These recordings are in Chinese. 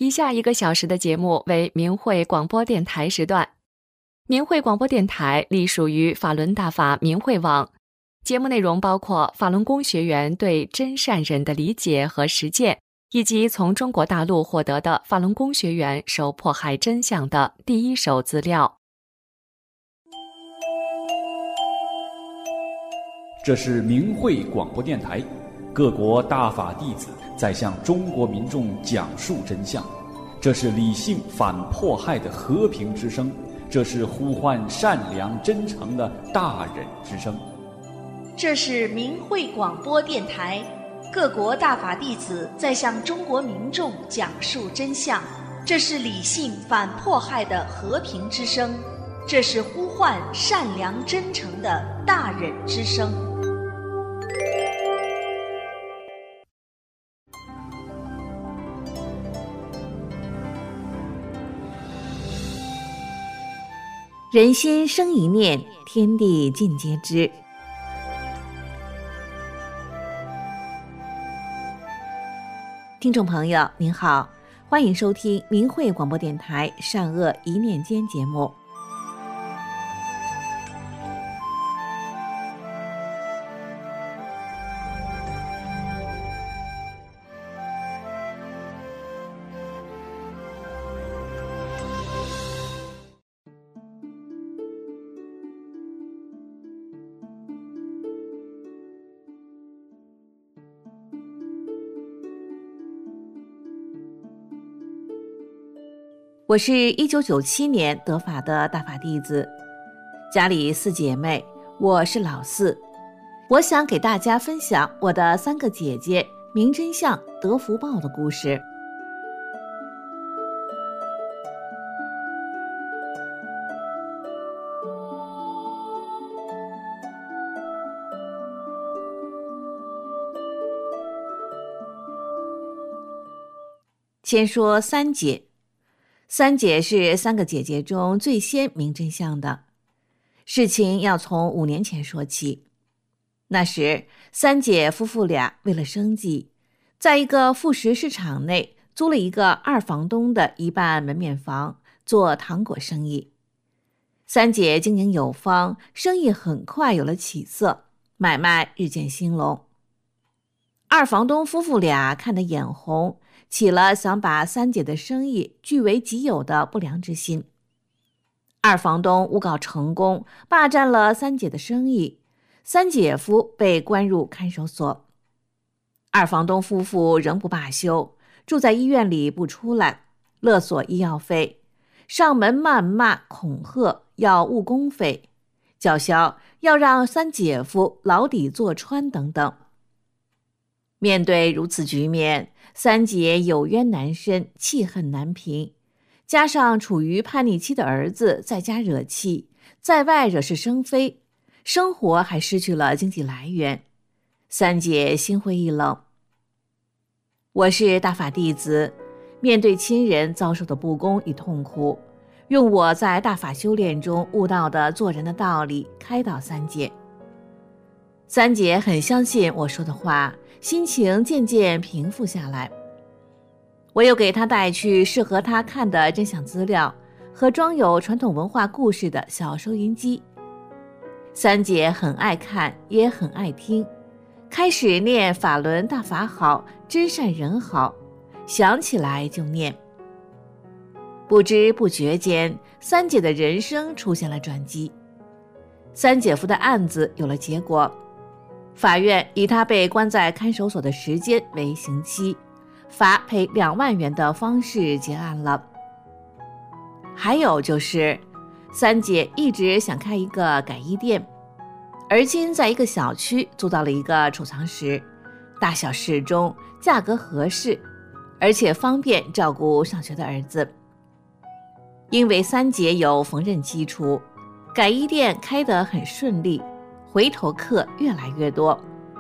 以下1个小时的节目为明慧广播电台时段。明慧广播电台隶属于法轮大法明慧网，节目内容包括法轮功学员对真善忍的理解和实践，以及从中国大陆获得的法轮功学员受迫害真相的第一手资料。 这是明慧广播电台，各国大法弟子在向中国民众讲述真相，这是理性反迫害的和平之声，这是呼唤善良真诚的大忍之声。 这是明慧广播电台，各国大法弟子在向中国民众讲述真相，这是理性反迫害的和平之声，这是呼唤善良真诚的大忍之声。 人心生一念，天地尽皆知。听众朋友您好，欢迎收听明慧广播电台善恶一念间节目。我是1997年得法的大法弟子，家里4姐妹，我是老4。我想给大家分享我的3个姐姐明真相得福报的故事。先说3姐。3姐是3个姐姐中最先明真相的。事情要从5年前说起。那时3姐夫妇俩为了生计，在一个副食市场内租了一个2房东的一半门面房，做糖果生意。3姐经营有方，生意很快有了起色，买卖日渐兴隆。2房东夫妇俩看得眼红，起了想把3姐的生意据为己有的不良之心。2房东诬告成功，霸占了3姐的生意，3姐夫被关入看守所。2房东夫妇仍不罢休，住在医院里不出来，勒索医药费，上门谩骂恐吓，要误工费，叫嚣要让3姐夫牢底坐穿等等。面对如此局面，3姐有冤难伸，气恨难平，加上处于叛逆期的儿子在家惹气，在外惹是生非，生活还失去了经济来源，3姐心灰意冷。我是大法弟子，面对亲人遭受的不公与痛苦，用我在大法修炼中悟到的做人的道理开导3姐。3姐很相信我说的话，心情渐渐平复下来。我又给她带去适合她看的真相资料和装有传统文化故事的小收音机。3姐很爱看，也很爱听，开始念法轮大法好，真善人好，想起来就念。不知不觉间，3姐的人生出现了转机。3姐夫的案子有了结果，法院以他被关在看守所的时间为刑期，罚赔2万元的方式结案了。还有就是3姐一直想开一个改衣店，而今在一个小区租到了一个储藏室，大小适中，价格合适，而且方便照顾上学的儿子。因为3姐有缝纫基础，改衣店开得很顺利，回头客越来越多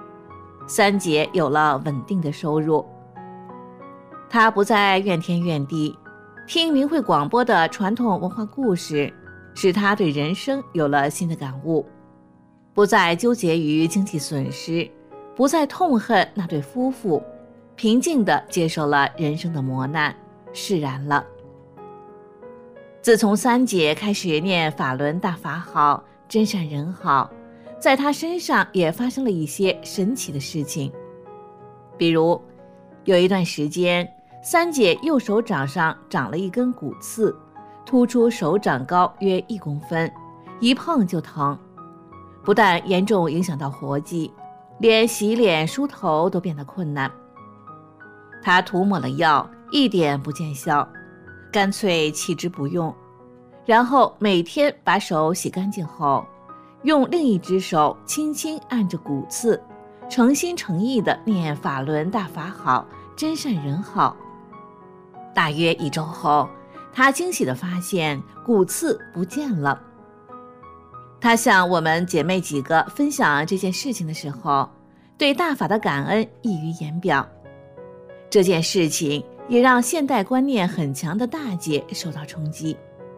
，3姐有了稳定的收入。她不再怨天怨地，听明慧广播的传统文化故事，使她对人生有了新的感悟，不再纠结于经济损失，不再痛恨那对夫妇，平静地接受了人生的磨难。 释然了。自从三姐开始念法轮大法好，真善人好，在她身上也发生了一些神奇的事情。比如有一段时间，三姐右手掌上长了一根骨刺，突出手掌高约1公分，一碰就疼，不但严重影响到活计，连洗脸梳头都变得困难。她涂抹了药，一点不见效，干脆弃之不用，然后每天把手洗干净后，用另一只手轻轻按着骨刺，诚心诚意地念法轮大法好，真善人好。大约1周后，她惊喜地发现骨刺不见了。她向我们姐妹几个分享这件事情的时候，对大法的感恩溢于言表。这件事情也让现代观念很强的大姐受到冲击。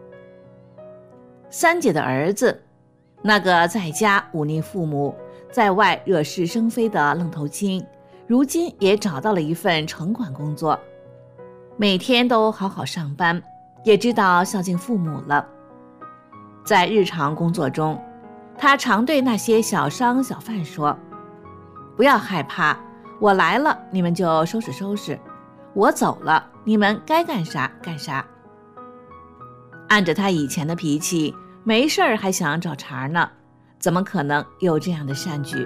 三姐的儿子，那个在家忤逆父母，在外惹是生非的愣头青，如今也找到了一份城管工作，每天都好好上班，也知道孝敬父母了。在日常工作中，他常对那些小商小贩说：不要害怕，我来了你们就收拾收拾，我走了你们该干啥干啥。按着他以前的脾气，没事儿还想找茬呢，怎么可能有这样的善举？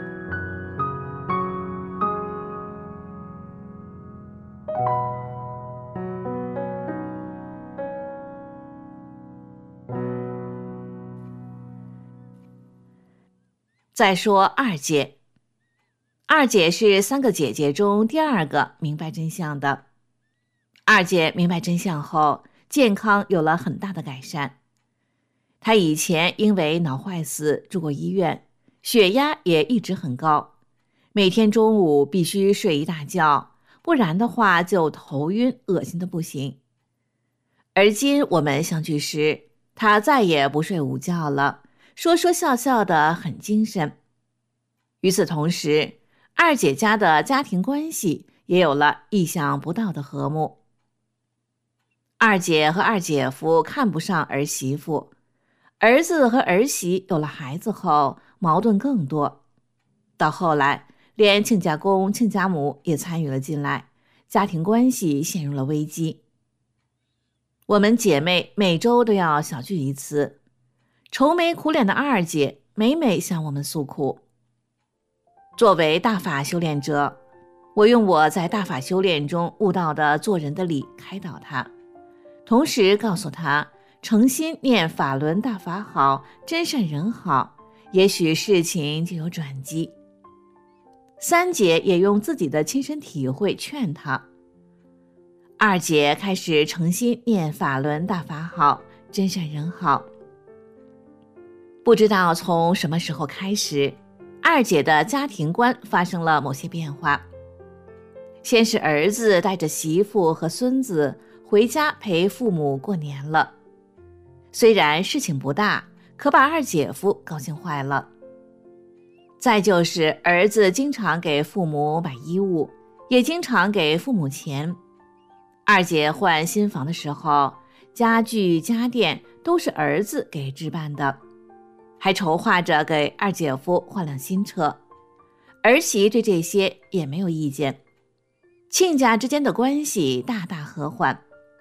再说二姐，二姐是3个姐姐中第2个明白真相的。二姐明白真相后，健康有了很大的改善。她以前因为脑坏死住过医院，血压也一直很高，每天中午必须睡一大觉，不然的话就头晕恶心的不行。而今我们相聚时，她再也不睡午觉了，说说笑笑的很精神。与此同时，二姐家的家庭关系也有了意想不到的和睦。二姐和二姐夫看不上儿媳妇，儿子和儿媳有了孩子后，矛盾更多。到后来，连亲家公、亲家母也参与了进来，家庭关系陷入了危机。我们姐妹每周都要小聚一次，愁眉苦脸的二姐每每向我们诉苦。作为大法修炼者，我用我在大法修炼中悟到的做人的理开导她，同时告诉她诚心念法轮大法好，真善人好，也许事情就有转机。三姐也用自己的亲身体会劝她。二姐开始诚心念法轮大法好，真善人好。不知道从什么时候开始，二姐的家庭观发生了某些变化。先是儿子带着媳妇和孙子回家陪父母过年了，虽然事情不大，可把二姐夫高兴坏了。再就是儿子经常给父母买衣物，也经常给父母钱。二姐换新房的时候，家具家电都是儿子给置办的，还筹划着给二姐夫换辆新车。儿媳对这些也没有意见，亲家之间的关系大大和缓。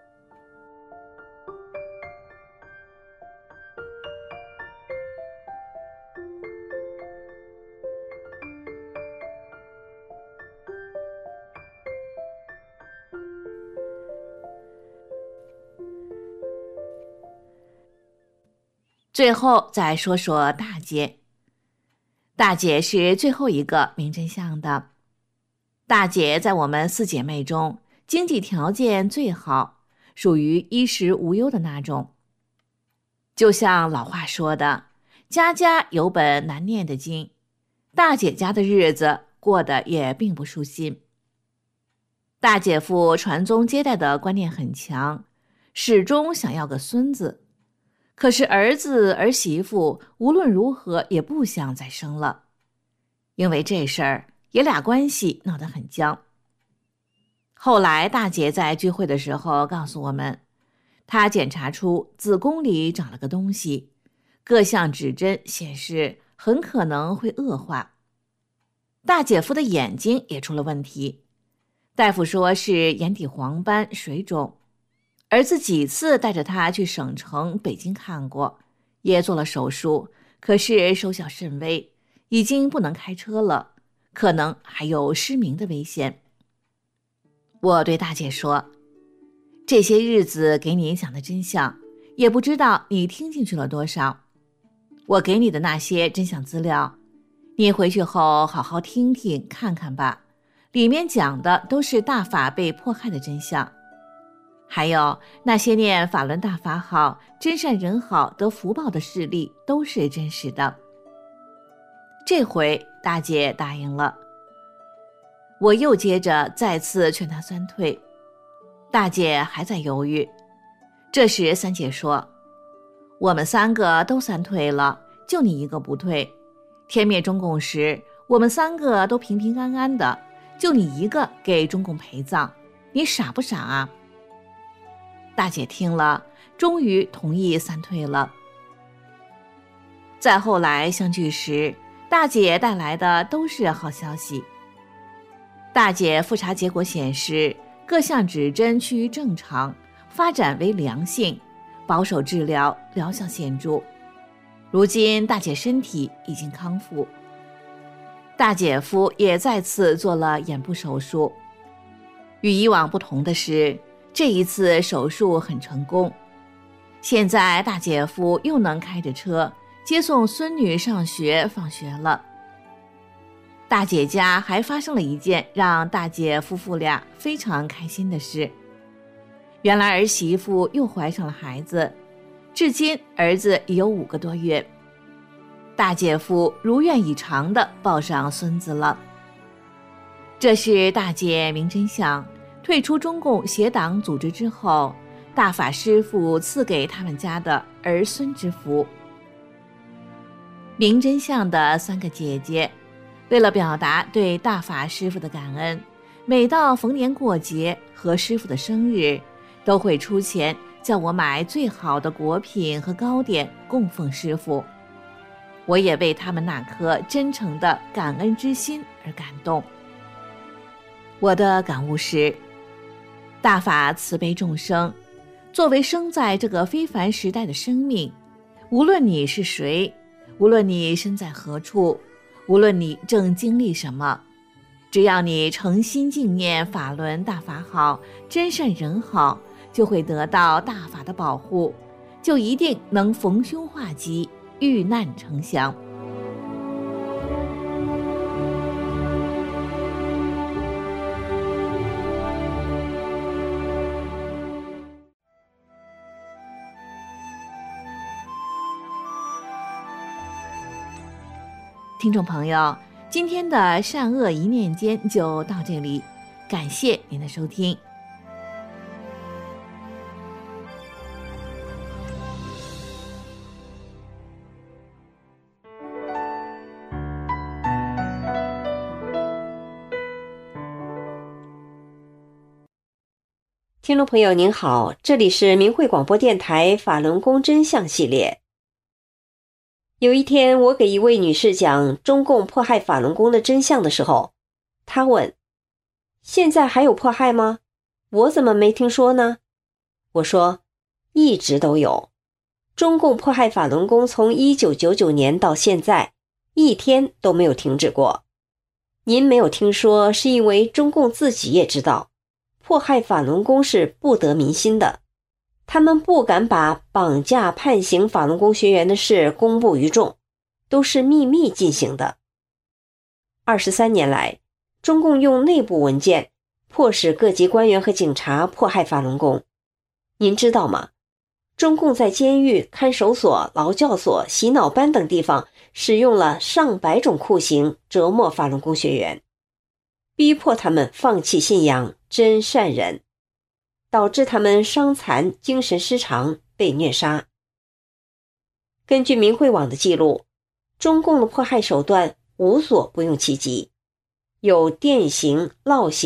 最后再说说大姐。大姐是最后一个明真相的。大姐在我们4姐妹中经济条件最好，属于衣食无忧的那种。就像老话说的，家家有本难念的经，大姐家的日子过得也并不舒心。大姐夫传宗接代的观念很强，始终想要个孙子。可是儿子儿媳妇无论如何也不想再生了，因为这事儿爷俩关系闹得很僵。 后来大姐在聚会的时候告诉我们，她检查出子宫里长了个东西，各项指针显示很可能会恶化。大姐夫的眼睛也出了问题，大夫说是眼底黄斑水肿。儿子几次带着他去省城、北京看过，也做了手术，可是收效甚微，已经不能开车了，可能还有失明的危险。我对大姐说，这些日子给你讲的真相，也不知道你听进去了多少。我给你的那些真相资料，你回去后好好听听看看吧，里面讲的都是大法被迫害的真相。还有那些念法轮大法好、真善人好得福报的事例都是真实的。这回大姐答应了。我又接着再次劝她三退，大姐还在犹豫。这时三姐说，我们3个都三退了，就你一个不退。天灭中共时，我们3个都平平安安的，就你一个给中共陪葬，你傻不傻啊？大姐听了，终于同意三退了。再后来相聚时，大姐带来的都是好消息。大姐复查结果显示，各项指针趋于正常，发展为良性，保守治疗疗效显著。如今大姐身体已经康复。大姐夫也再次做了眼部手术。与以往不同的是，这一次手术很成功。现在大姐夫又能开着车接送孙女上学放学了。大姐家还发生了一件让大姐夫妇俩非常开心的事。原来儿媳妇又怀上了孩子，至今儿子已有5个多月。大姐夫如愿以偿地抱上孙子了。这是大姐明真相退出中共邪党组织之后，大法师父赐给他们家的儿孙之福。明真相的3个姐姐，为了表达对大法师父的感恩，每到逢年过节和师父的生日，都会出钱叫我买最好的果品和糕点供奉师父。我也为他们那颗真诚的感恩之心而感动。我的感悟是，大法慈悲众生，作为生在这个非凡时代的生命，无论你是谁，无论你身在何处，无论你正经历什么，只要你诚心敬念法轮大法好、真善人好，就会得到大法的保护，就一定能逢凶化吉，遇难成祥。听众朋友，今天的善恶一念间就到这里，感谢您的收听。 听众朋友您好，这里是明慧广播电台法轮功真相系列。有一天，我给一位女士讲中共迫害法轮功的真相的时候，她问：现在还有迫害吗？我怎么没听说呢？我说，一直都有。中共迫害法轮功从1999年到现在，一天都没有停止过。您没有听说，是因为中共自己也知道，迫害法轮功是不得民心的。他们不敢把绑架判刑法轮功学员的事公布于众，都是秘密进行的。23年来，中共用内部文件迫使各级官员和警察迫害法轮功。您知道吗？中共在监狱、看守所、劳教所、洗脑班等地方使用了上百种酷刑折磨法轮功学员，逼迫他们放弃信仰真善忍，导致他们伤残、精神失常，被虐杀。根据明慧网的记录，中共的迫害手段无所不用其极，有电刑、烙刑、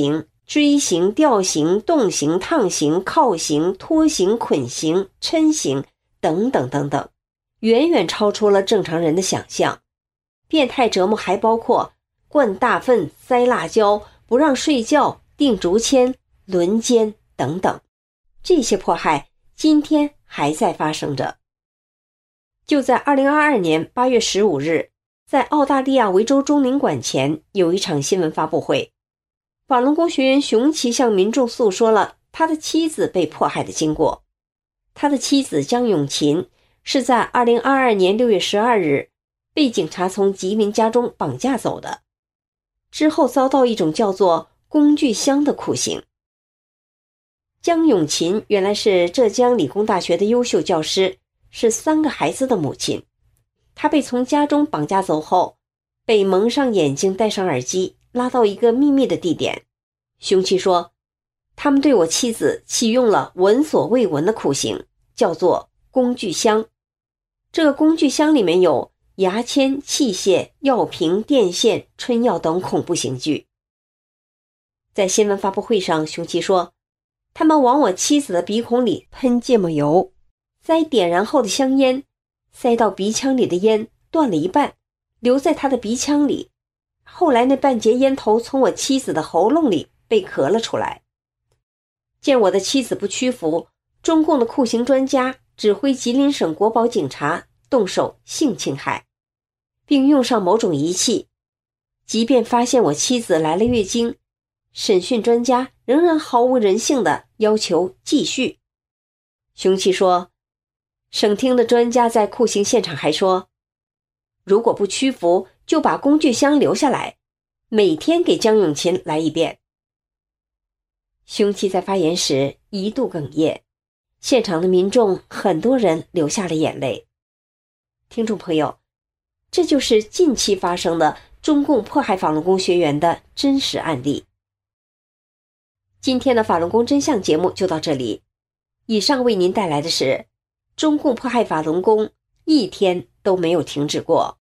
锥形、吊形、动形、烫形、靠形、拖形、捆形、抻形等等等等，远远超出了正常人的想象。变态折磨还包括灌大粪、塞辣椒、不让睡觉、钉竹签、轮奸等等。这些迫害今天还在发生着。就在2022年8月15日，在澳大利亚维州中领馆前有一场新闻发布会，法轮功学员熊奇向民众诉说了他的妻子被迫害的经过。他的妻子江永琴是在2022年6月12日被警察从吉林家中绑架走的，之后遭到一种叫做工具箱的酷刑。江永琴原来是浙江理工大学的优秀教师，是3个孩子的母亲。她被从家中绑架走后，被蒙上眼睛，戴上耳机，拉到一个秘密的地点。熊奇说，他们对我妻子启用了闻所未闻的酷刑，叫做工具箱。这个工具箱里面有牙签、器械、药瓶、电线、春药等恐怖刑具。在新闻发布会上，熊奇说，他们往我妻子的鼻孔里喷芥末油，塞点燃后的香烟，塞到鼻腔里的烟断了一半，留在他的鼻腔里。后来那半截烟头从我妻子的喉咙里被咳了出来。见我的妻子不屈服，中共的酷刑专家指挥吉林省国保警察动手性侵害，并用上某种仪器。即便发现我妻子来了月经，审讯专家仍然毫无人性地要求继续。熊奇说，省厅的专家在酷刑现场还说，如果不屈服，就把工具箱留下来，每天给江永琴来一遍。熊奇在发言时一度哽咽，现场的民众很多人流下了眼泪。听众朋友，这就是近期发生的中共迫害法轮功学员的真实案例。今天的法轮功真相节目就到这里，以上为您带来的是中共迫害法轮功一天都没有停止过。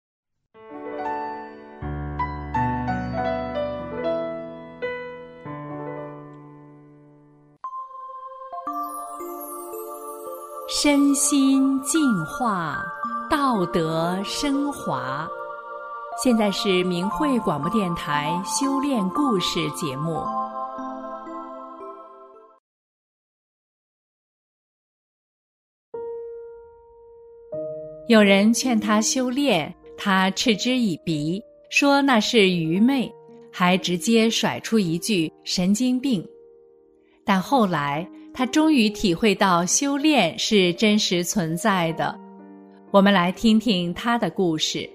身心净化，道德升华。现在是明慧广播电台修炼故事节目。有人劝他修炼，他嗤之以鼻，说那是愚昧，还直接甩出一句神经病。但后来他终于体会到修炼是真实存在的。我们来听听他的故事。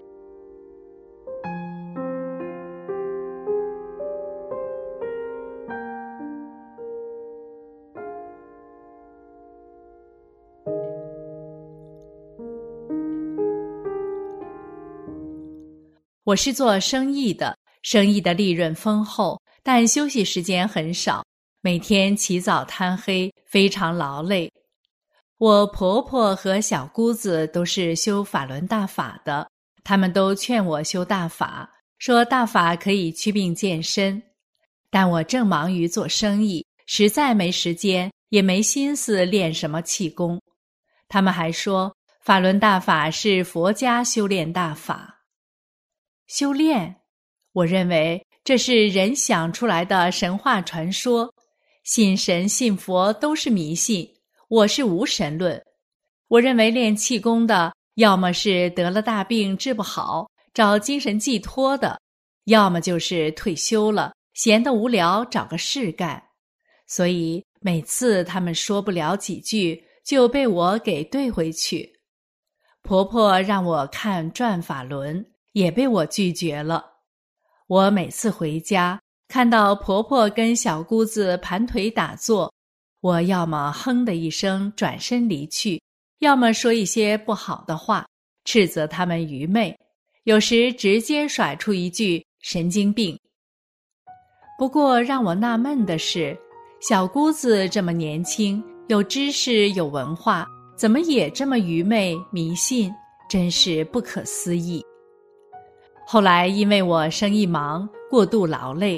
我是做生意的，生意的利润丰厚，但休息时间很少，每天起早贪黑，非常劳累。我婆婆和小姑子都是修法轮大法的，他们都劝我修大法，说大法可以祛病健身。但我正忙于做生意，实在没时间，也没心思练什么气功。他们还说法轮大法是佛家修炼大法。修炼，我认为这是人想出来的神话传说，信神信佛都是迷信，我是无神论。我认为练气功的，要么是得了大病治不好，找精神寄托的，要么就是退休了，闲得无聊找个事干。所以每次他们说不了几句，就被我给对回去。婆婆让我看转法轮，也被我拒绝了。我每次回家，看到婆婆跟小姑子盘腿打坐，我要么哼的一声转身离去，要么说一些不好的话，斥责他们愚昧，有时直接甩出一句神经病。不过让我纳闷的是，小姑子这么年轻，有知识有文化，怎么也这么愚昧迷信，真是不可思议。后来因为我生意忙，过度劳累，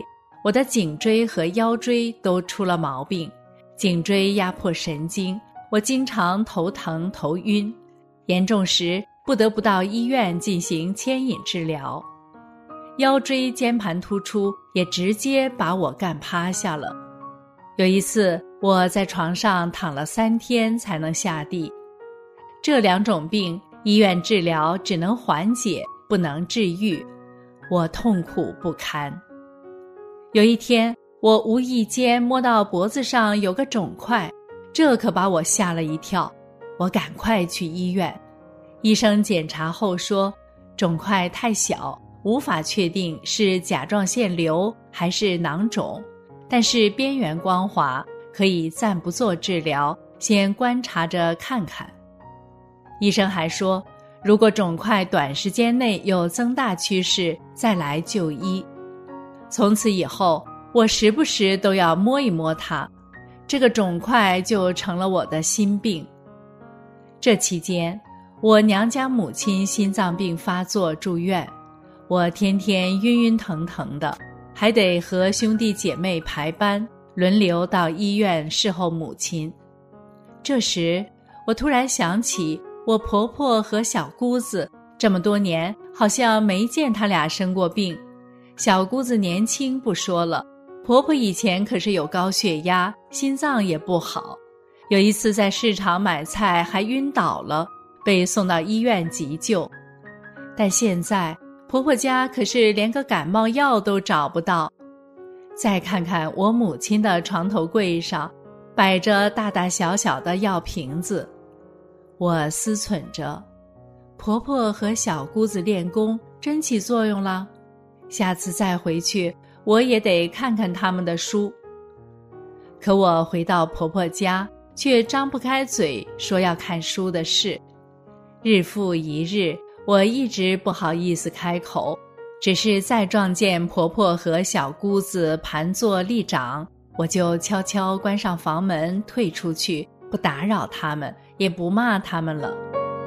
我的颈椎和腰椎都出了毛病，颈椎压迫神经，我经常头疼头晕，严重时不得不到医院进行牵引治疗。腰椎间盘突出也直接把我干趴下了。有一次我在床上躺了3天才能下地。这2种病医院治疗只能缓解，不能治愈，我痛苦不堪。有一天我无意间摸到脖子上有个肿块，这可把我吓了一跳，我赶快去医院。医生检查后说，肿块太小，无法确定是甲状腺瘤还是囊肿，但是边缘光滑，可以暂不做治疗，先观察着看看。医生还说，如果肿块短时间内有增大趋势，再来就医。从此以后，我时不时都要摸一摸它，这个肿块就成了我的心病。这期间，我娘家母亲心脏病发作住院，我天天晕晕腾腾的，还得和兄弟姐妹排班，轮流到医院侍候母亲。这时，我突然想起我婆婆和小姑子，这么多年好像没见她俩生过病。小姑子年轻不说了，婆婆以前可是有高血压，心脏也不好，有一次在市场买菜还晕倒了，被送到医院急救。但现在婆婆家可是连个感冒药都找不到。再看看我母亲的床头柜上摆着大大小小的药瓶子，我思忖着，婆婆和小姑子练功真起作用了，下次再回去我也得看看他们的书。可我回到婆婆家，却张不开嘴说要看书的事。日复一日，我一直不好意思开口，只是再撞见婆婆和小姑子盘坐立掌，我就悄悄关上房门退出去，不打扰他们，也不骂他们了。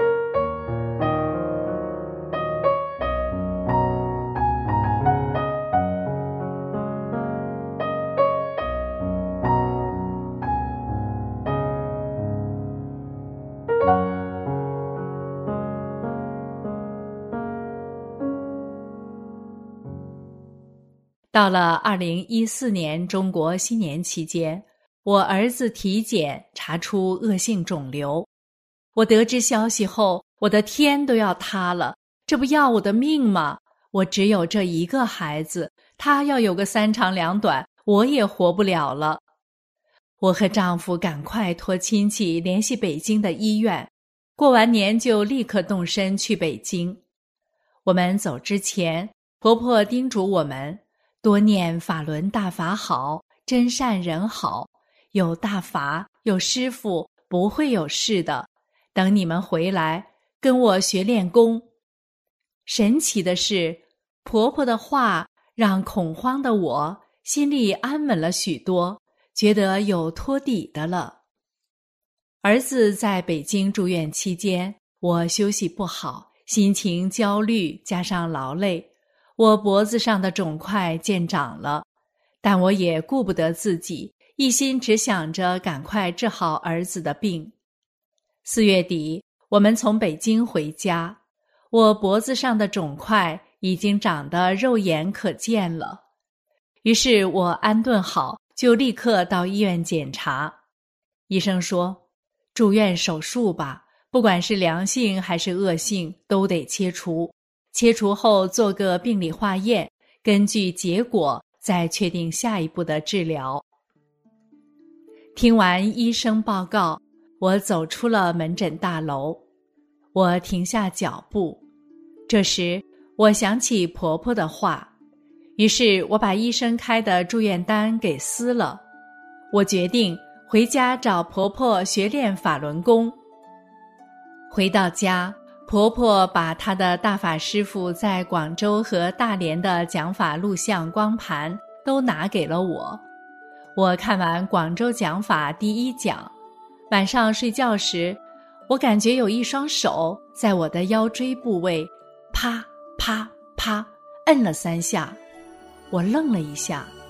到了2014年中国新年期间，我儿子体检查出恶性肿瘤。我得知消息后，我的天都要塌了，这不要我的命吗？我只有这一个孩子，他要有个3长2短，我也活不了了。我和丈夫赶快托亲戚联系北京的医院，过完年就立刻动身去北京。我们走之前，婆婆叮嘱我们多念法轮大法好，真善人好，有大法有师父，不会有事的，等你们回来跟我学练功。神奇的是，婆婆的话让恐慌的我心里安稳了许多，觉得有托底的了。儿子在北京住院期间，我休息不好，心情焦虑加上劳累，我脖子上的肿块见长了，但我也顾不得自己，一心只想着赶快治好儿子的病。4月底，我们从北京回家，我脖子上的肿块已经长得肉眼可见了。于是我安顿好，就立刻到医院检查。医生说，住院手术吧，不管是良性还是恶性，都得切除。切除后做个病理化验，根据结果再确定下一步的治疗。听完医生报告，我走出了门诊大楼。我停下脚步，这时我想起婆婆的话，于是我把医生开的住院单给撕了。我决定回家找婆婆学练法轮功。回到家，婆婆把她的大法师父在广州和大连的讲法录像光盘都拿给了我。我看完广州讲法第1讲，晚上睡觉时，我感觉有一双手在我的腰椎部位啪啪啪摁了3下。我愣了一下，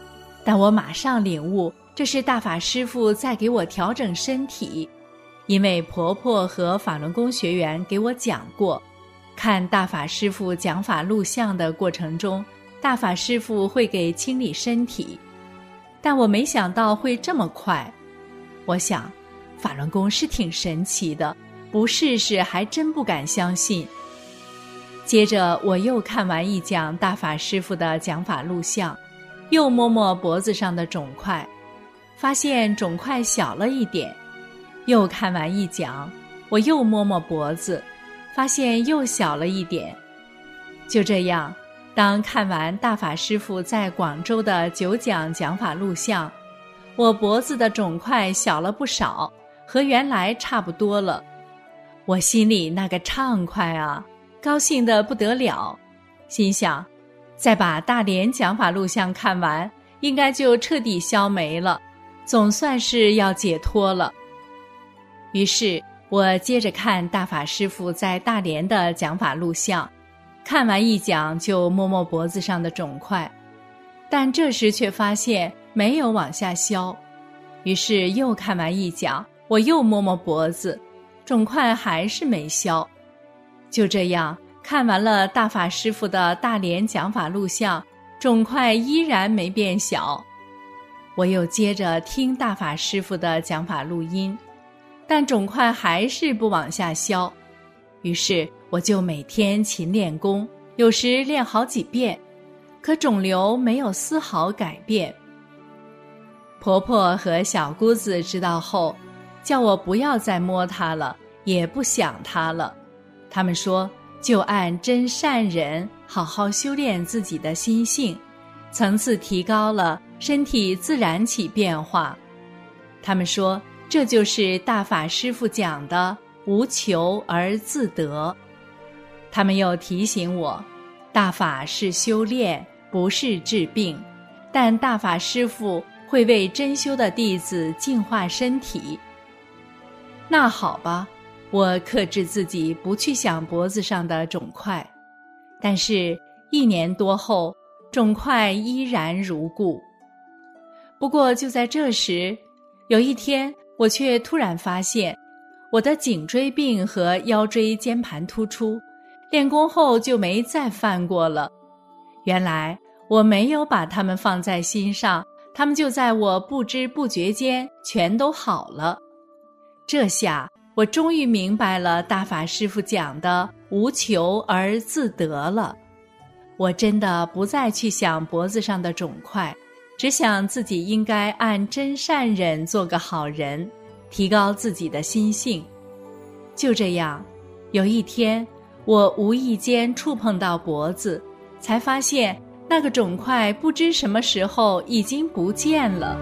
但我马上领悟，这是大法师父在给我调整身体，因为婆婆和法轮功学员给我讲过，看大法师父讲法录像的过程中，大法师父会给清理身体，但我没想到会这么快。我想，法轮功是挺神奇的，不试试还真不敢相信。接着我又看完一讲大法师父的讲法录像，又摸摸脖子上的肿块，发现肿块小了一点。又看完一讲，我又摸摸脖子，发现又小了一点。就这样，当看完大法师父在广州的9讲讲法录像，我脖子的肿块小了不少，和原来差不多了。我心里那个畅快啊，高兴得不得了，心想，再把大连讲法录像看完，应该就彻底消没了，总算是要解脱了。于是我接着看大法师父在大连的讲法录像，看完一讲就摸摸脖子上的肿块，但这时却发现没有往下消。于是又看完一讲，我又摸摸脖子，肿块还是没消。就这样看完了大法师父的大连讲法录像，肿块依然没变小。我又接着听大法师父的讲法录音，但肿块还是不往下消。于是我就每天勤练功，有时练好几遍，可肿瘤没有丝毫改变。婆婆和小姑子知道后，叫我不要再摸它了，也不想它了。他们说，就按真善忍好好修炼自己的心性，层次提高了，身体自然起变化。他们说，这就是大法师父讲的无求而自得。他们又提醒我，大法是修炼，不是治病，但大法师父会为真修的弟子净化身体。那好吧，我克制自己不去想脖子上的肿块，但是1年多后，肿块依然如故。不过就在这时，有一天我却突然发现，我的颈椎病和腰椎间盘突出，练功后就没再犯过了。原来我没有把它们放在心上，它们就在我不知不觉间全都好了。这下我终于明白了大法师父讲的无求而自得了。我真的不再去想脖子上的肿块，只想自己应该按真善忍做个好人，提高自己的心性。就这样，有一天我无意间触碰到脖子，才发现那个肿块不知什么时候已经不见了。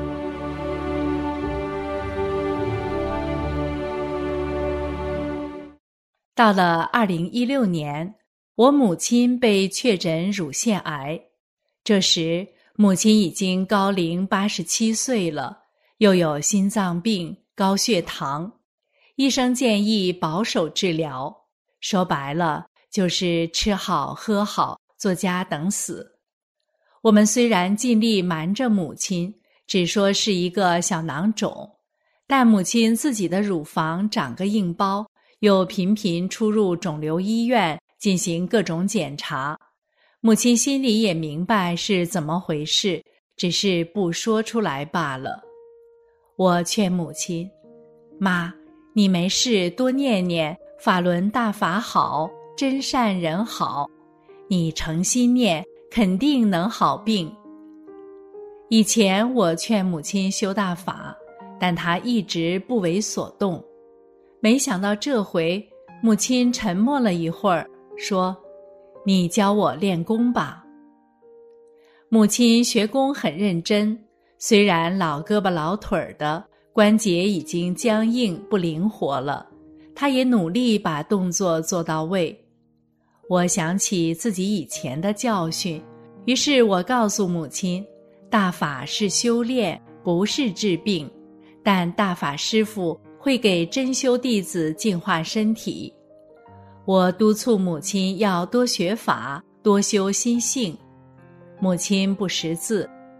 到了2016年，我母亲被确诊乳腺癌，这时母亲已经高龄87岁了，又有心脏病、高血糖，医生建议保守治疗，说白了就是吃好喝好，做家等死。我们虽然尽力瞒着母亲，只说是一个小囊肿，但母亲自己的乳房长个硬包，又频频出入肿瘤医院进行各种检查。母亲心里也明白是怎么回事，只是不说出来罢了。我劝母亲，妈，你没事多念念法轮大法好，真善人好，你诚心念，肯定能好病。以前我劝母亲修大法，但她一直不为所动。没想到这回母亲沉默了一会儿，说，你教我练功吧。母亲学功很认真，虽然老胳膊老腿的，关节已经僵硬不灵活了，她也努力把动作做到位。我想起自己以前的教训，于是我告诉母亲，大法是修炼，不是治病，但大法师父会给真修弟子净化身体。我督促母亲要多学法，多修心性。母亲不识字，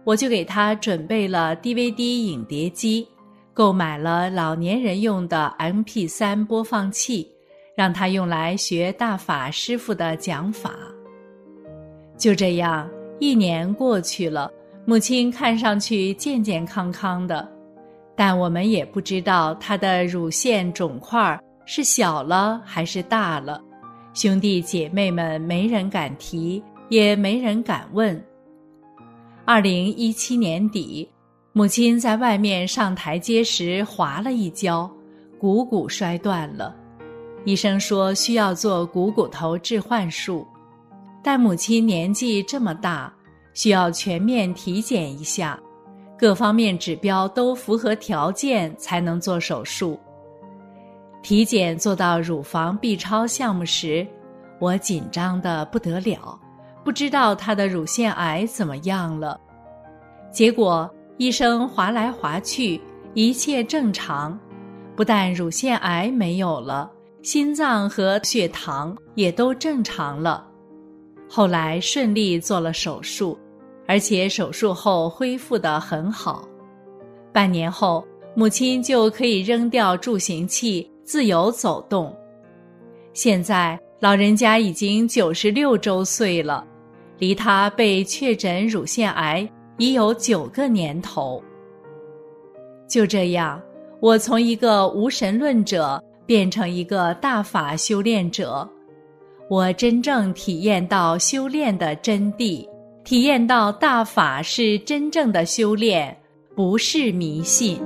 我就给他准备了 DVD 影碟机，购买了老年人用的 MP3 播放器，让他用来学大法师父的讲法。就这样1年过去了，母亲看上去健健康康的，但我们也不知道她的乳腺肿块是小了还是大了，兄弟姐妹们没人敢提，也没人敢问。2017年底，母亲在外面上台阶时滑了一跤，股骨摔断了。医生说需要做股骨头置换术，但母亲年纪这么大，需要全面体检一下，各方面指标都符合条件才能做手术。体检做到乳房 B 超项目时，我紧张得不得了，不知道她的乳腺癌怎么样了。结果医生划来划去，一切正常，不但乳腺癌没有了，心脏和血糖也都正常了。后来顺利做了手术，而且手术后恢复得很好。半年后，母亲就可以扔掉助行器，自由走动。现在老人家已经96周岁了，离她被确诊乳腺癌已有9个年头。就这样，我从一个无神论者变成一个大法修炼者，我真正体验到修炼的真谛，体验到大法是真正的修炼，不是迷信。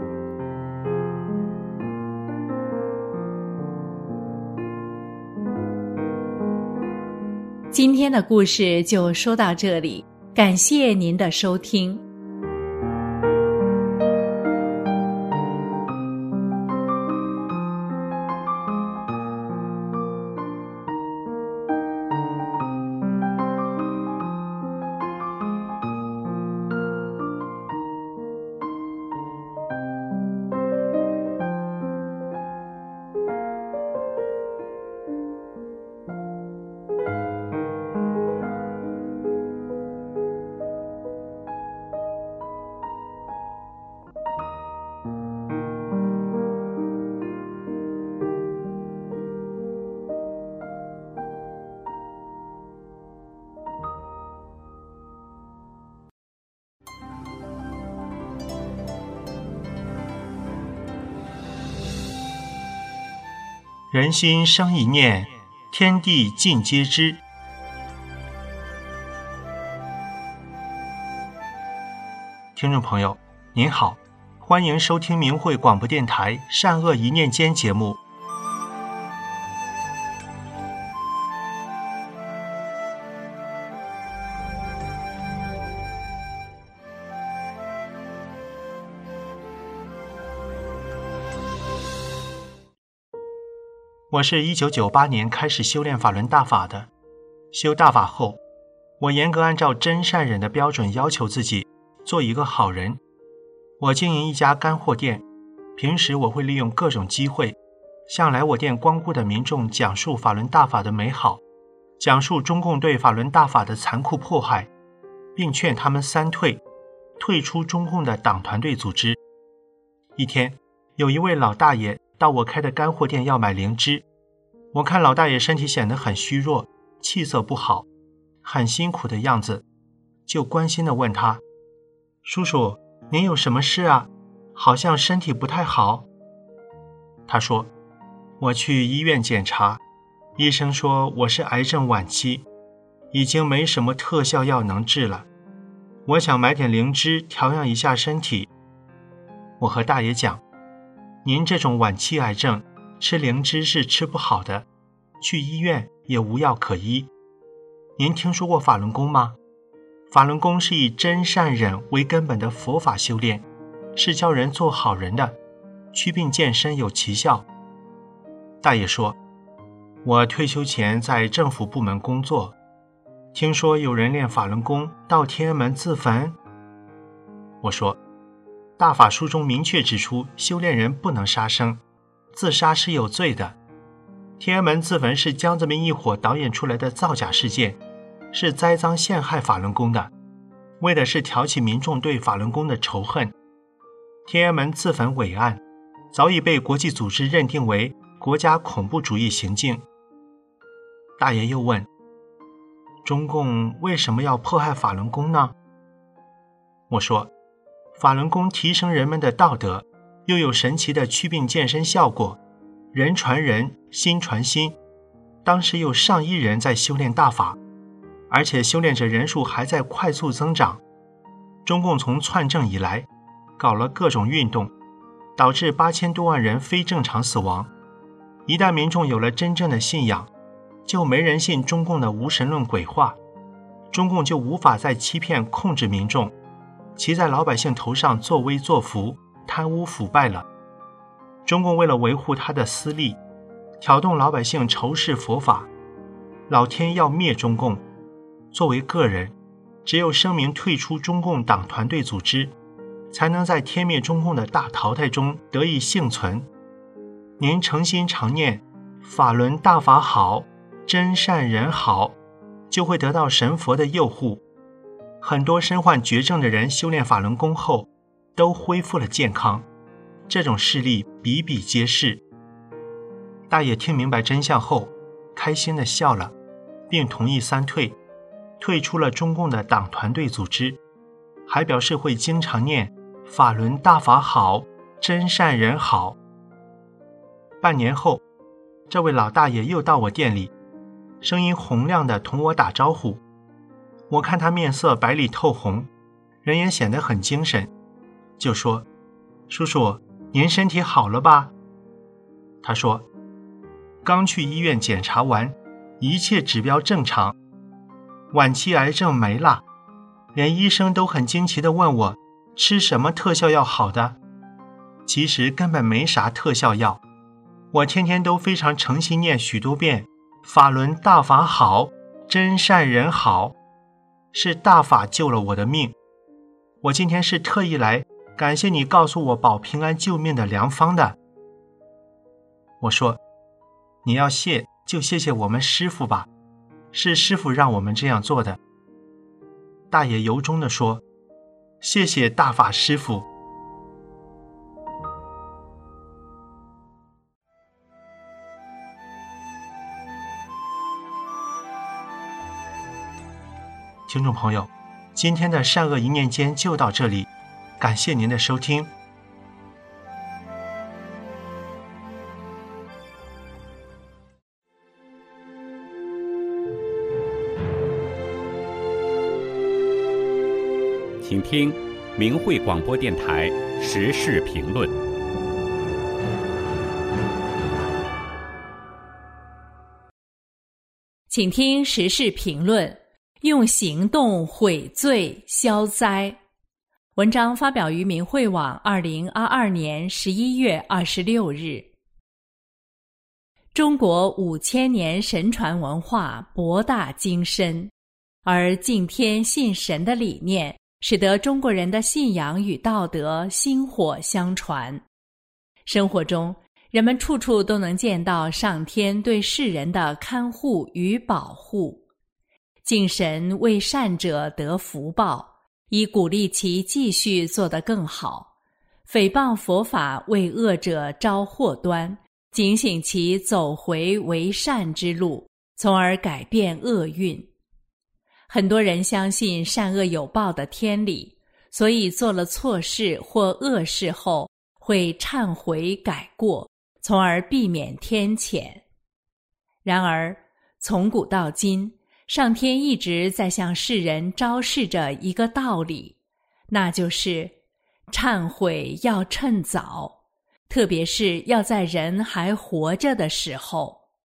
今天的故事就说到这里，感谢您的收听。 人心生一念，天地尽皆知。听众朋友您好，欢迎收听明慧广播电台善恶一念间节目。我是1998年开始修炼法轮大法的。修大法后，我严格按照真善忍的标准要求自己，做一个好人。我经营一家干货店，平时我会利用各种机会，向来我店光顾的民众讲述法轮大法的美好，讲述中共对法轮大法的残酷迫害，并劝他们3退，退出中共的党团队组织。一天，有一位老大爷到我开的干货店要买灵芝，我看老大爷身体显得很虚弱，气色不好，很辛苦的样子，就关心地问他：叔叔，您有什么事啊？好像身体不太好。他说：我去医院检查，医生说我是癌症晚期，已经没什么特效药能治了，我想买点灵芝调养一下身体。我和大爷讲，您这种晚期癌症吃灵芝是吃不好的，去医院也无药可医。您听说过法轮功吗？法轮功是以真善忍为根本的佛法修炼，是教人做好人的，祛病健身有奇效。大爷说，我退休前在政府部门工作，听说有人练法轮功到天安门自焚。我说，大法书中明确指出，修炼人不能杀生，自杀是有罪的。天安门自焚是江泽民一伙导演出来的造假事件，是栽赃陷害法轮功的。 为的是挑起民众对法轮功的仇恨。天安门自焚伟案早已被国际组织认定为国家恐怖主义行径。大爷又问，中共为什么要迫害法轮功呢？我说，法轮功提升人们的道德，又有神奇的祛病健身效果，人传人，心传心。当时有上亿人在修炼大法，而且修炼者人数还在快速增长。中共从篡政以来，搞了各种运动，导致8000多万人非正常死亡。一旦民众有了真正的信仰，就没人信中共的无神论鬼话，中共就无法再欺骗控制民众，骑在老百姓头上作威作福，贪污腐败了。中共为了维护他的私利，挑动老百姓仇视佛法，老天要灭中共。作为个人，只有声明退出中共党团队组织，才能在天灭中共的大淘汰中得以幸存。您诚心常念法轮大法好，真善人好，就会得到神佛的佑护。很多身患绝症的人修炼法轮功后都恢复了健康，这种事例比比皆是。大爷听明白真相后开心地笑了，并同意3退，退出了中共的党团队组织，还表示会经常念法轮大法好，真善人好。半年后，这位老大爷又到我店里，声音洪亮地同我打招呼。我看他面色白里透红，人也显得很精神，就说，叔叔，您身体好了吧？他说，刚去医院检查完，一切指标正常，晚期癌症没了，连医生都很惊奇地问我吃什么特效药好的。其实根本没啥特效药，我天天都非常诚心念许多遍法轮大法好，真善人好，是大法救了我的命。我今天是特意来感谢你告诉我保平安救命的良方的。我说，你要谢就谢谢我们师父吧，是师父让我们这样做的。大爷由衷地说，谢谢大法师父。听众朋友，今天的善恶一念间就到这里，感谢您的收听。 请听明慧广播电台时事评论。 请听时事评论，用行动毁罪消灾。文章发表于明慧网2022年11月26日。中国5000年神传文化博大精深，而敬天信神的理念使得中国人的信仰与道德薪火相传。生活中，人们处处都能见到上天对世人的看护与保护。敬神为善者得福报，以鼓励其继续做得更好；诽谤佛法为恶者招祸端，警醒其走回为善之路，从而改变厄运。很多人相信善恶有报的天理，所以做了错事或恶事后会忏悔改过，从而避免天谴。然而，从古到今，上天一直在向世人昭示着一个道理，那就是忏悔要趁早，特别是要在人还活着的时候。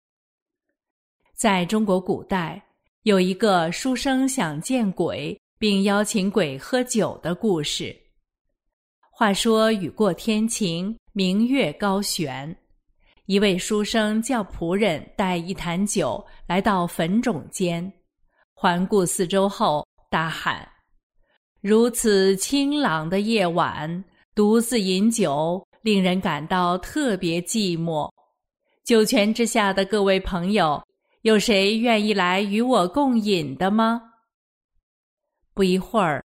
在中国古代，有一个书生想见鬼并邀请鬼喝酒的故事。话说雨过天晴，明月高悬，一位书生叫仆人带一坛酒来到坟冢间，环顾四周后大喊，如此清朗的夜晚，独自饮酒，令人感到特别寂寞。酒泉之下的各位朋友，有谁愿意来与我共饮的吗？不一会儿，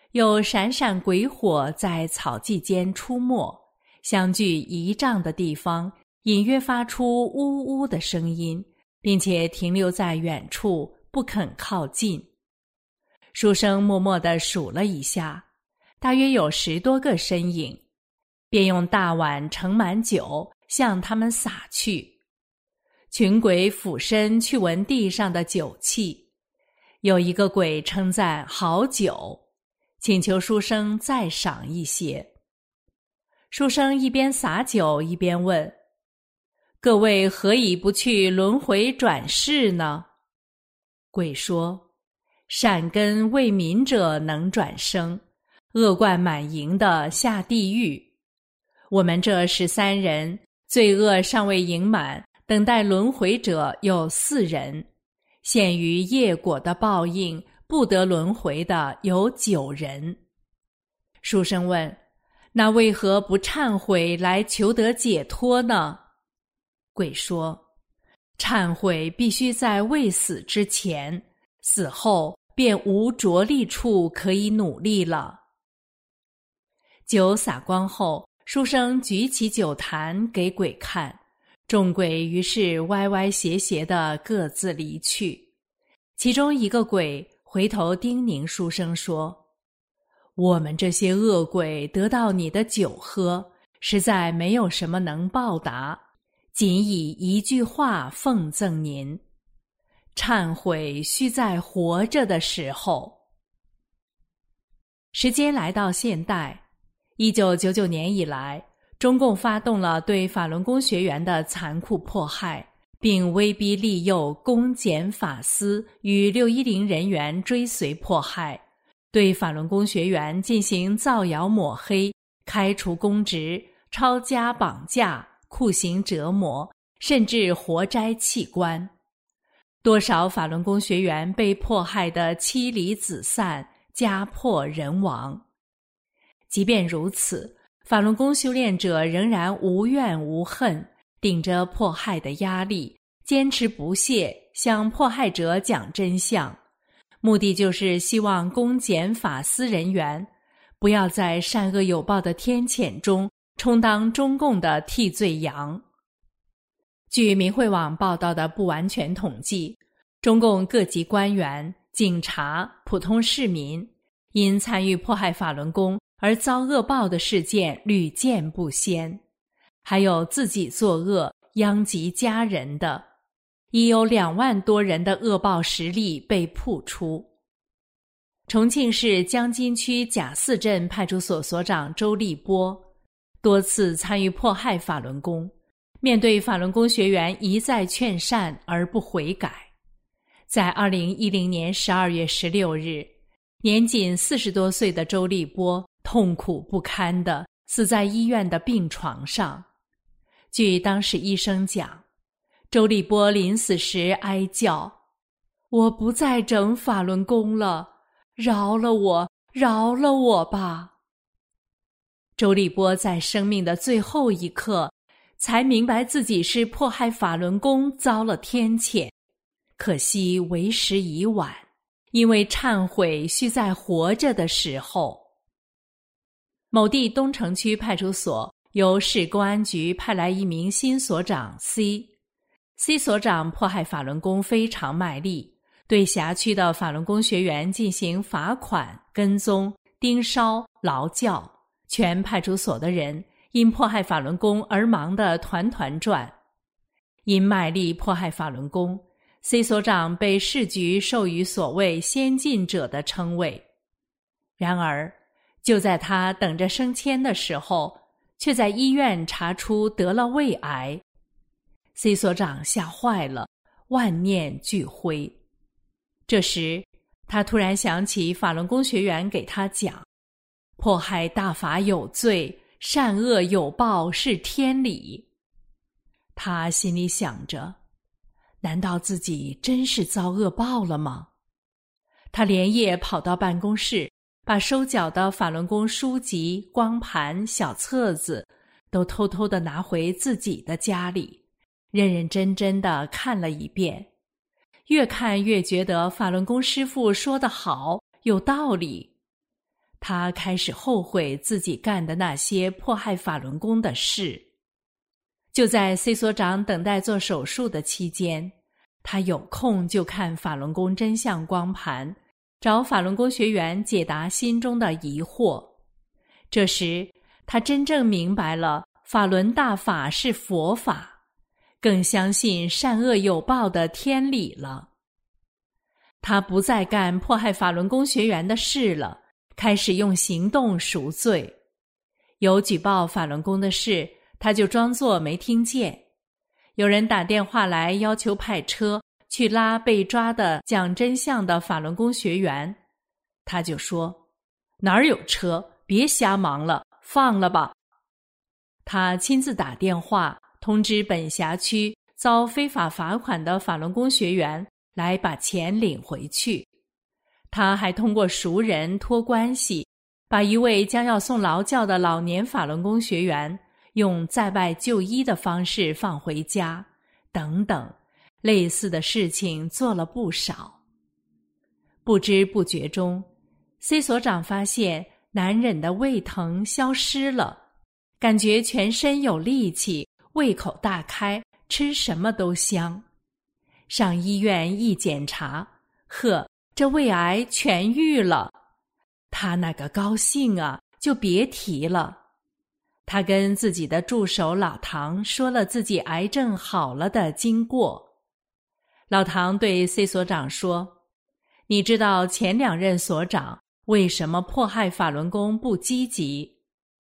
有闪闪鬼火在草迹间出没，相距1丈的地方隐约发出呜呜的声音，并且停留在远处不肯靠近。书生默默地数了一下，大约有10多个身影，便用大碗盛满酒向他们洒去。群鬼俯身去闻地上的酒气，有一个鬼称赞好酒，请求书生再赏一些。书生一边洒酒一边问：各位何以不去轮回转世呢？鬼说：善根未泯者能转生，恶贯满盈的下地狱。我们这13人，罪恶尚未盈满，等待轮回者有4人，限于业果的报应，不得轮回的有9人。书生问：那为何不忏悔来求得解脱呢？鬼说：忏悔必须在未死之前，死后便无着力处可以努力了。酒洒光后，书生举起酒坛给鬼看，众鬼于是歪歪斜斜地各自离去。其中一个鬼回头叮咛书生说：我们这些恶鬼得到你的酒喝，实在没有什么能报答，仅以一句话奉赠您：忏悔须在活着的时候。时间来到现代，1999年以来，中共发动了对法轮功学员的残酷迫害，并威逼利诱公检法司与610人员追随迫害，对法轮功学员进行造谣抹黑，开除公职，抄家绑架，酷刑折磨，甚至活摘器官。多少法轮功学员被迫害得妻离子散，家破人亡。即便如此，法轮功修炼者仍然无怨无恨，顶着迫害的压力，坚持不懈向迫害者讲真相，目的就是希望公检法司人员不要在善恶有报的天谴中充当中共的替罪羊。据明慧网报道的不完全统计，中共各级官员、警察、普通市民因参与迫害法轮功而遭恶报的事件屡见不鲜，还有自己作恶殃及家人的，已有2万多人的恶报实例被曝出。重庆市江津区贾寺镇派出所所长周立波多次参与迫害法轮功，面对法轮功学员一再劝善而不悔改。在2010年12月16日，年仅40多岁的周立波痛苦不堪地死在医院的病床上。据当时医生讲，周立波临死时哀叫：我不再整法轮功了，饶了我，饶了我吧。周立波在生命的最后一刻才明白自己是迫害法轮功遭了天谴，可惜为时已晚，因为忏悔须在活着的时候。某地东城区派出所由市公安局派来一名新所长 C 所长迫害法轮功非常卖力，对辖区的法轮功学员进行罚款、跟踪、盯梢、劳教，全派出所的人因迫害法轮功而忙得团团转。因卖力迫害法轮功， C 所长被市局授予所谓先进者的称谓。然而就在他等着升迁的时候，却在医院查出得了胃癌。 C 所长吓坏了，万念俱灰。这时他突然想起法轮功学员给他讲，迫害大法有罪，善恶有报是天理。他心里想着，难道自己真是遭恶报了吗？他连夜跑到办公室，把收缴的法轮功书籍、光盘、小册子都偷偷地拿回自己的家里，认认真真地看了一遍。越看越觉得法轮功师父说得好，有道理。 他开始后悔自己干的那些迫害法轮功的事。就在 C 所长等待做手术的期间，他有空就看法轮功真相光盘，找法轮功学员解答心中的疑惑。这时，他真正明白了法轮大法是佛法，更相信善恶有报的天理了。他不再干迫害法轮功学员的事了，开始用行动赎罪。有举报法轮功的事，他就装作没听见。有人打电话来要求派车去拉被抓的讲真相的法轮功学员，他就说：哪儿有车，别瞎忙了，放了吧。他亲自打电话通知本辖区遭非法罚款的法轮功学员来把钱领回去。他还通过熟人托关系，把一位将要送劳教的老年法轮功学员用在外就医的方式放回家，等等，类似的事情做了不少。不知不觉中， C 所长发现难忍的胃疼消失了，感觉全身有力气，胃口大开，吃什么都香。上医院一检查，呵，这胃癌痊愈了。他那个高兴啊，就别提了。他跟自己的助手老唐说了自己癌症好了的经过。老唐对 C 所长说：你知道前2任所长为什么迫害法轮功不积极？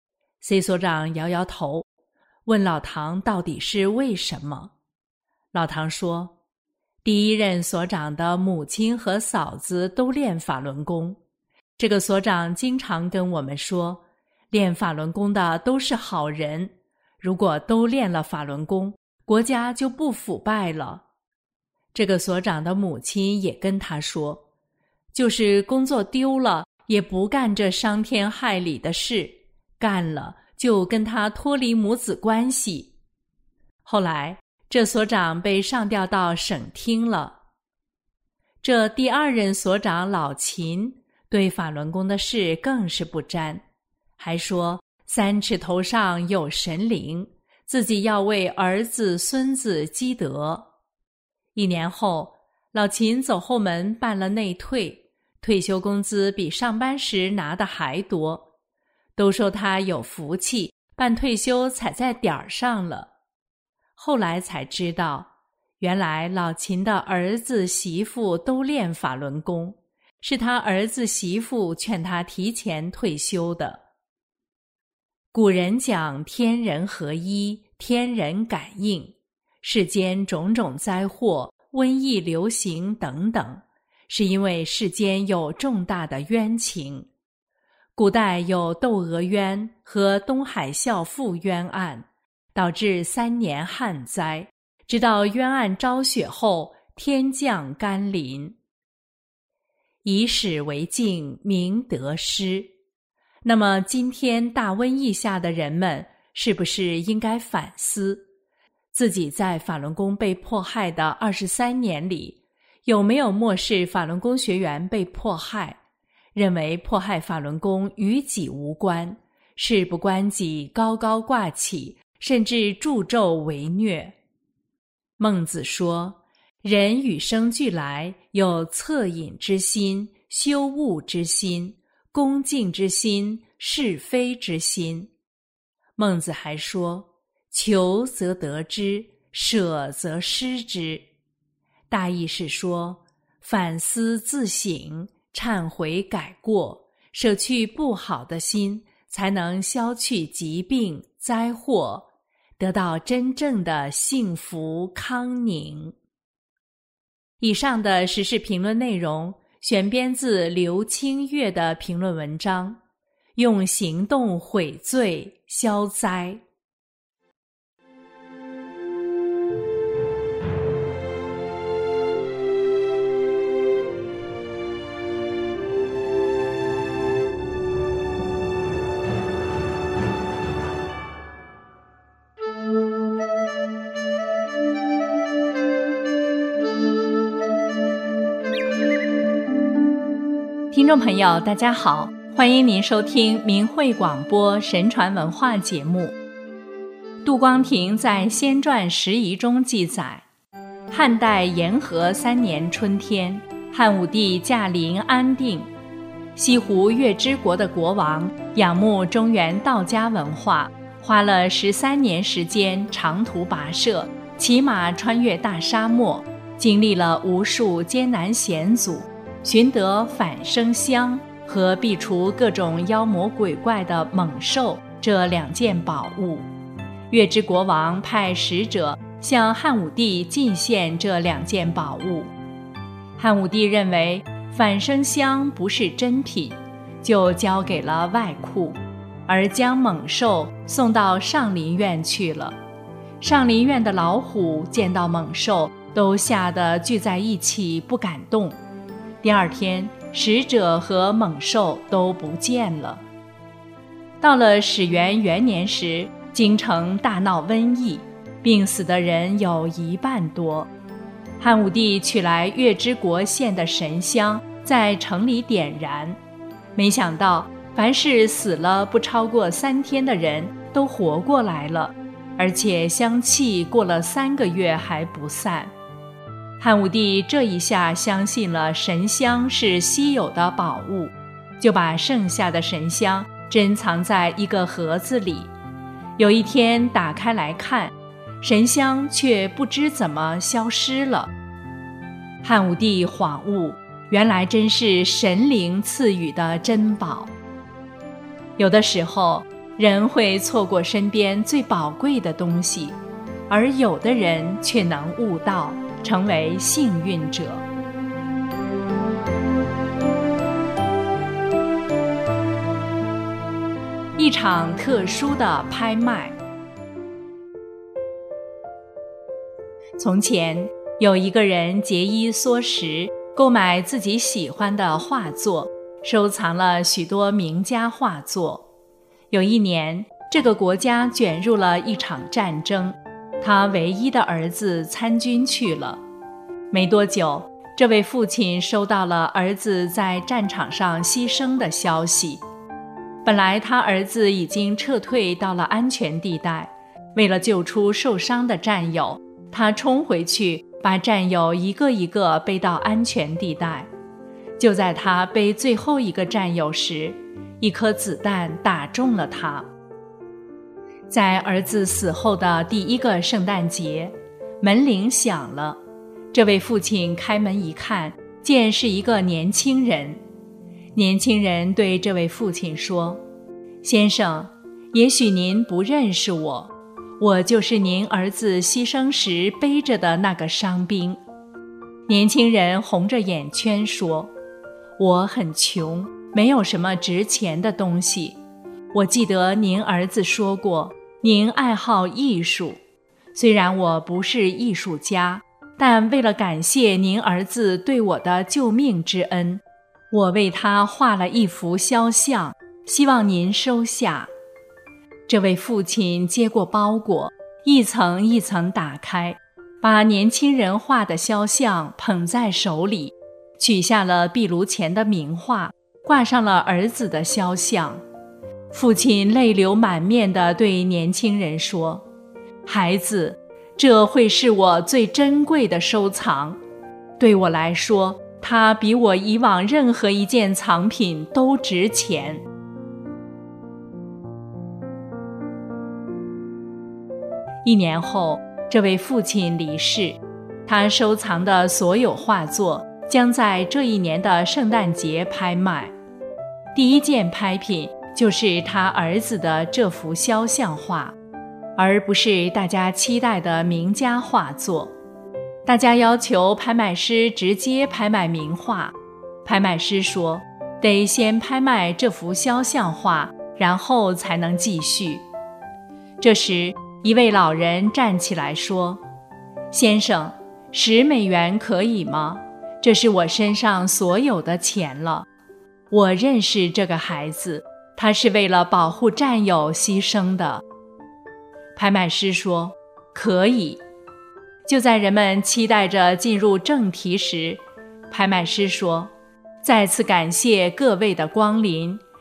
C 所长摇摇头，问老唐到底是为什么。老唐说，第1任所长的母亲和嫂子都练法轮功，这个所长经常跟我们说，练法轮功的都是好人，如果都练了法轮功，国家就不腐败了。这个所长的母亲也跟他说，就是工作丢了，也不干这伤天害理的事，干了就跟他脱离母子关系。后来，这所长被上调到省厅了。这第2任所长老秦对法轮功的事更是不沾，还说3尺头上有神灵，自己要为儿子孙子积德。1年后，老秦走后门办了内退，退休工资比上班时拿的还多，都说他有福气，办退休踩在点儿上了。后来才知道，原来老秦的儿子媳妇都练法轮功，是他儿子媳妇劝他提前退休的。古人讲天人合一，天人感应，世间种种灾祸、瘟疫流行等等，是因为世间有重大的冤情。古代有窦娥冤和东海孝妇冤案，导致3年旱灾，直到冤案昭雪后，天降甘霖。以史为镜，明得失。那么今天大瘟疫下的人们，是不是应该反思，自己在法轮功被迫害的23年里，有没有漠视法轮功学员被迫害，认为迫害法轮功与己无关，事不关己，高高挂起，甚至助纣为虐。孟子说，人与生俱来，有恻隐之心、羞恶之心、恭敬之心、是非之心。孟子还说，求则得之，舍则失之。大意是说，反思自省，忏悔改过，舍去不好的心，才能消去疾病、灾祸，得到真正的幸福康宁。以上的时事评论内容选编自刘清月的评论文章，用行动悔罪消灾。听众朋友大家好， 欢迎您收听明慧广播神传文化节目。杜光庭在《仙传拾遗》中记载，汉代延和3年春天，汉武帝驾临安定，西湖月支国的国王仰慕中原道家文化，花了13年时间长途跋涉，骑马穿越大沙漠，经历了无数艰难险阻，寻得返生香和避除各种妖魔鬼怪的猛兽这2件宝物。月支国王派使者向汉武帝进献这2件宝物。汉武帝认为返生香不是真品，就交给了外库，而将猛兽送到上林苑去了。上林苑的老虎见到猛兽都吓得聚在一起不敢动。第2天，使者和猛兽都不见了。到了始元元年时，京城大闹瘟疫，病死的人有1半多。汉武帝取来月支国献的神香，在城里点燃，没想到凡是死了不超过3天的人都活过来了，而且香气过了3个月还不散。汉武帝这一下相信了神香是稀有的宝物，就把剩下的神香珍藏在一个盒子里。有一天打开来看，神香却不知怎么消失了。汉武帝恍悟，原来真是神灵赐予的珍宝。有的时候，人会错过身边最宝贵的东西，而有的人却能悟道，成为幸运者。一场特殊的拍卖。从前有一个人节衣缩食，购买自己喜欢的画作，收藏了许多名家画作。有一年，这个国家卷入了一场战争，他唯一的儿子参军去了。没多久，这位父亲收到了儿子在战场上牺牲的消息。本来他儿子已经撤退到了安全地带，为了救出受伤的战友，他冲回去把战友一个一个背到安全地带。就在他背最后一个战友时，一颗子弹打中了他。在儿子死后的第1个圣诞节，门铃响了。这位父亲开门一看，见是一个年轻人。年轻人对这位父亲说：“先生，也许您不认识我，我就是您儿子牺牲时背着的那个伤兵。”年轻人红着眼圈说：“我很穷，没有什么值钱的东西。我记得您儿子说过，您爱好艺术。虽然我不是艺术家，但为了感谢您儿子对我的救命之恩，我为他画了一幅肖像，希望您收下。”这位父亲接过包裹，一层一层打开，把年轻人画的肖像捧在手里，取下了壁炉前的名画，挂上了儿子的肖像。父亲泪流满面地对年轻人说：“孩子，这会是我最珍贵的收藏。对我来说，它比我以往任何一件藏品都值钱。”1年后，这位父亲离世，他收藏的所有画作将在这一年的圣诞节拍卖。第1件拍品就是他儿子的这幅肖像画，而不是大家期待的名家画作。大家要求拍卖师直接拍卖名画，拍卖师说得先拍卖这幅肖像画，然后才能继续。这时，一位老人站起来说：“先生，10美元可以吗？这是我身上所有的钱了。我认识这个孩子，他是为了保护战友牺牲的。”拍卖师说：“可以。”就在人们期待着进入正题时，拍卖师说：“再次感谢各位的光临，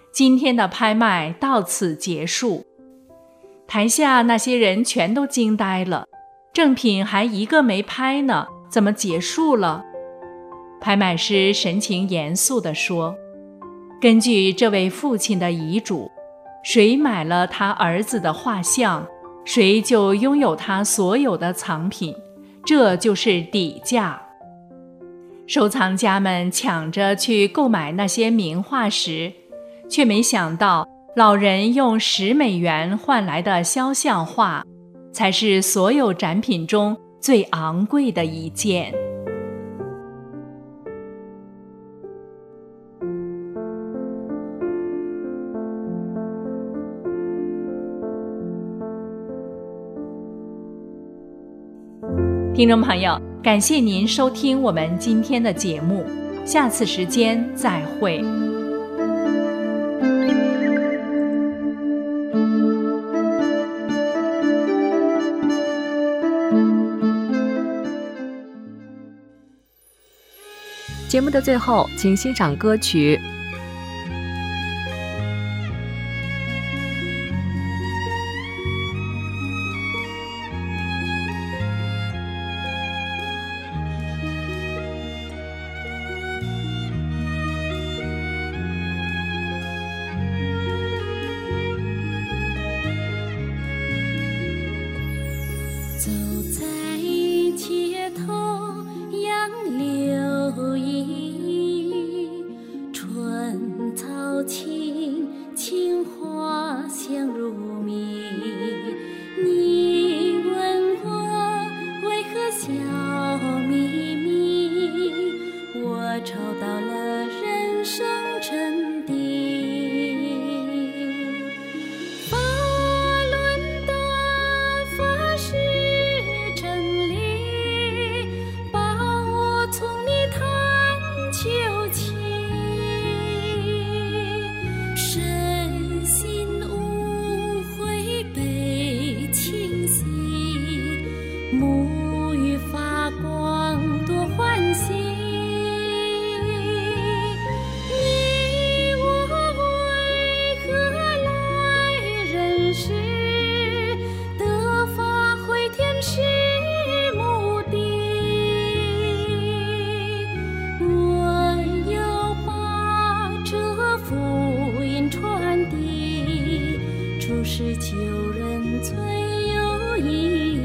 今天的拍卖到此结束。台下那些人全都惊呆了，正品还一个没拍呢，怎么结束了？拍卖师神情严肃地说，根据这位父亲的遗嘱，谁买了他儿子的画像，谁就拥有他所有的藏品，这就是底价。收藏家们抢着去购买那些名画时，却没想到老人用10美元换来的肖像画，才是所有展品中最昂贵的一件。听众朋友，感谢您收听我们今天的节目，下次时间再会。 节目的最后，请欣赏歌曲走在街头，杨柳依，春草青，青花香如蜜。你问我为何笑眯眯，我找到了人生真谛。沐浴发光多欢喜，你我为何来人世，得发挥天是目的。我要把这福音传递，处世救人最有意义。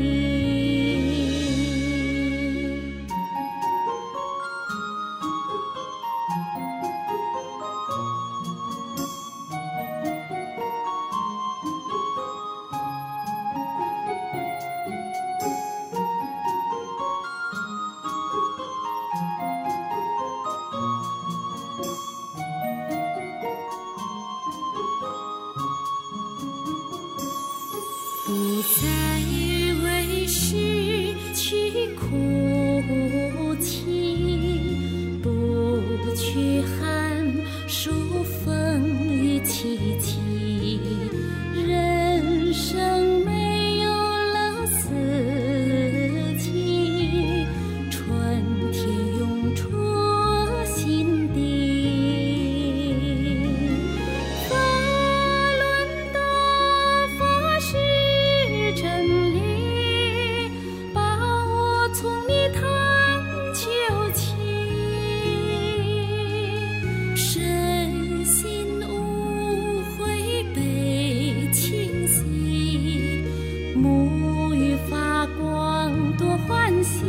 不再为失去哭泣，不去喊数风雨凄凄，人生没有了四季，春天涌出心底。法轮大法是真理，把我从泥潭救起，身心无悔被清洗，沐浴发光多欢喜。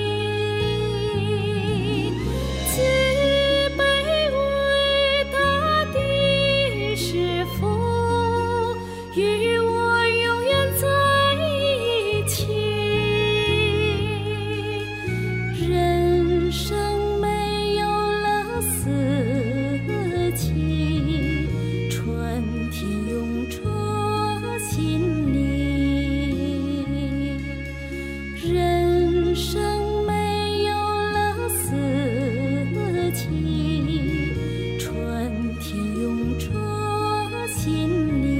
慈悲伟大的师父，与我永远在一起。人生没有了四季，春天涌出心里。人生没有了四季，春天涌出心里。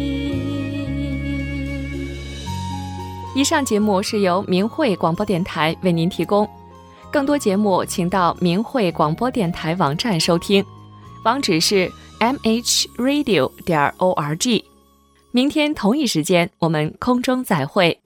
以上节目是由明慧广播电台为您提供，更多节目请到明慧广播电台网站收听，网址是 mhradio.org。明天同一时间，我们空中再会。